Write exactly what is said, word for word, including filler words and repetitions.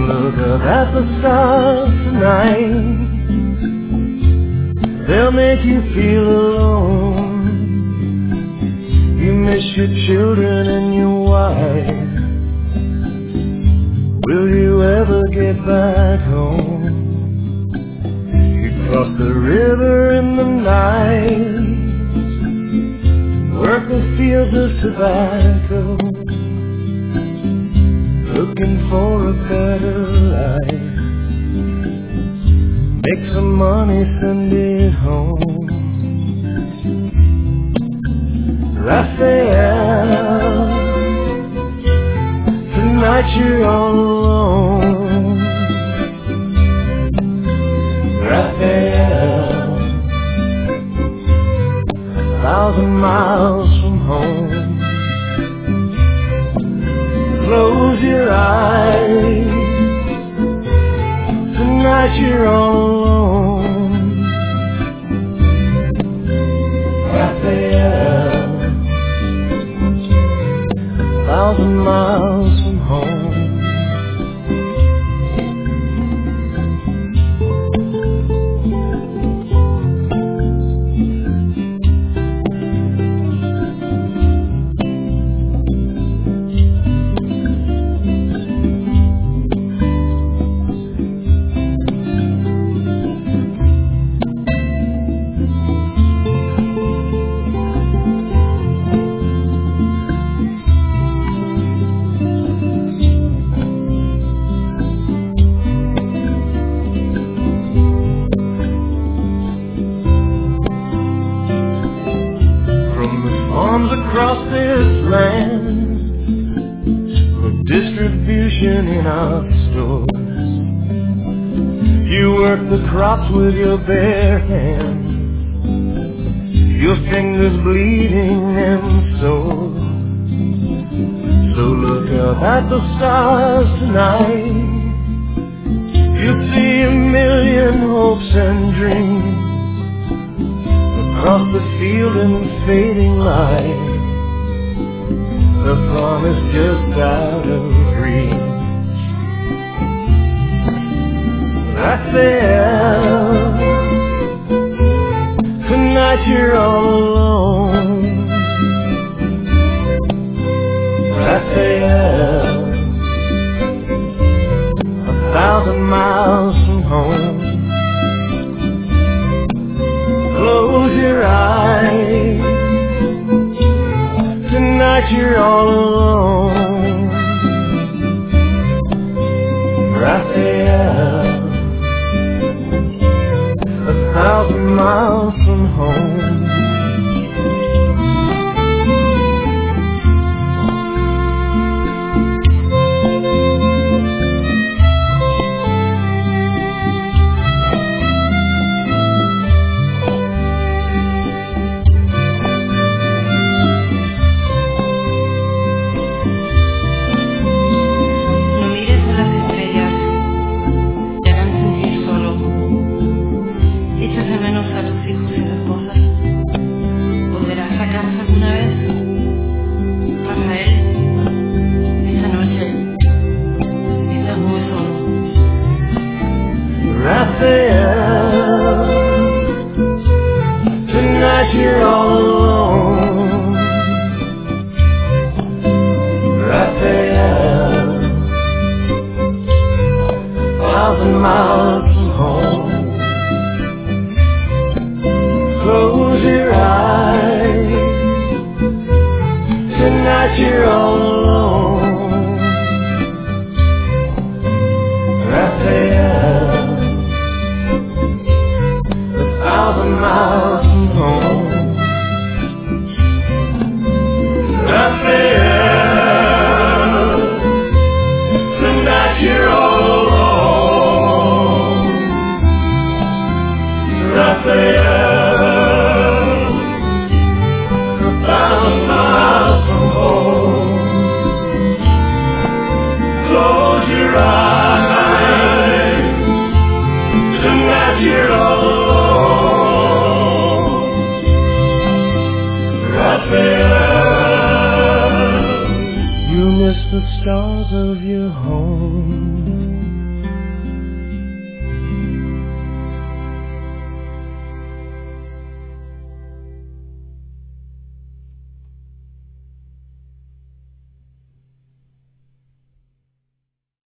look up at the stars tonight. They'll make you feel alone. You miss your children and your wife. Will you ever get back home? You cross the river in the night, work the fields of tobacco, looking for a better life. Make some money, send it home. Raphael, tonight you're all alone. Raphael, a thousand miles from home. Close your eyes, tonight you're all alone. Raphael, a thousand miles from home. Across this land, for distribution in our stores, you work the crops with your bare hands, your fingers bleeding and sore. So look up at the stars tonight. You'll see a million hopes and dreams across the field in fading light, the promise just out of reach. Raphael, tonight you're all alone. Raphael, a thousand miles from home. Close your eyes, tonight you're all alone. Raphael, a thousand miles from home. Tonight you're all alone. Raphael, thousand miles from home. Close your eyes, tonight you're all alone. Raphael, thousand miles from home. Raphael, tonight you're all alone. Raphael, a thousand miles from home. Close your eyes, tonight you're all alone. Raphael, you miss the stars of your home.